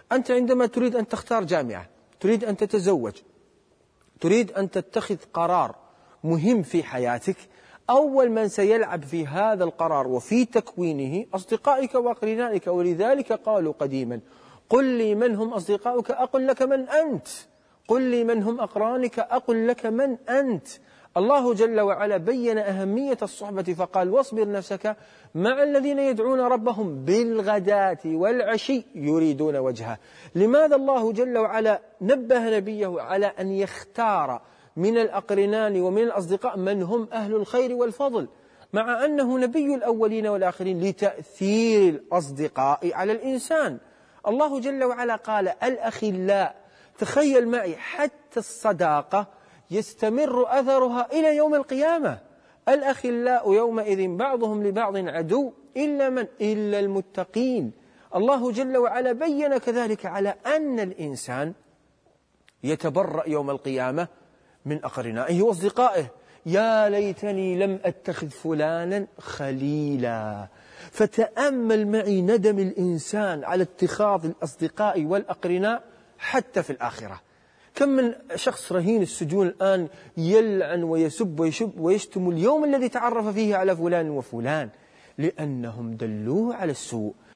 أنت عندما تريد أن تختار جامعة، تريد أن تتزوج، تريد أن تتخذ قرار مهم في حياتك، أول من سيلعب في هذا القرار وفي تكوينه أصدقائك وأقرنائك. ولذلك قالوا قديما: قل لي من هم أصدقائك أقل لك من أنت، قل لي من هم أقرانك أقل لك من أنت. الله جل وعلا بين أهمية الصحبة فقال: واصبر نفسك مع الذين يدعون ربهم بالغداة والعشي يريدون وجهه. لماذا الله جل وعلا نبه نبيه على أن يختار من الأقرنان ومن الأصدقاء من هم أهل الخير والفضل، مع أنه نبي الأولين والآخرين، لتأثير الأصدقاء على الإنسان؟ الله جل وعلا قال: الأخلاء. تخيل معي، حتى الصداقة يستمر أثرها إلى يوم القيامة. الأخلاء يومئذ بعضهم لبعض عدو إلا المتقين. الله جل وعلا بين كذلك على أن الإنسان يتبرأ يوم القيامة من أقرنائه وأصدقائه. يا ليتني لم أتخذ فلانا خليلا. فتأمل معي ندم الإنسان على اتخاذ الأصدقاء والأقرناء حتى في الآخرة. كم من شخص رهين السجون الآن يلعن ويسب ويشتم اليوم الذي تعرف فيه على فلان وفلان، لأنهم دلوه على السوء.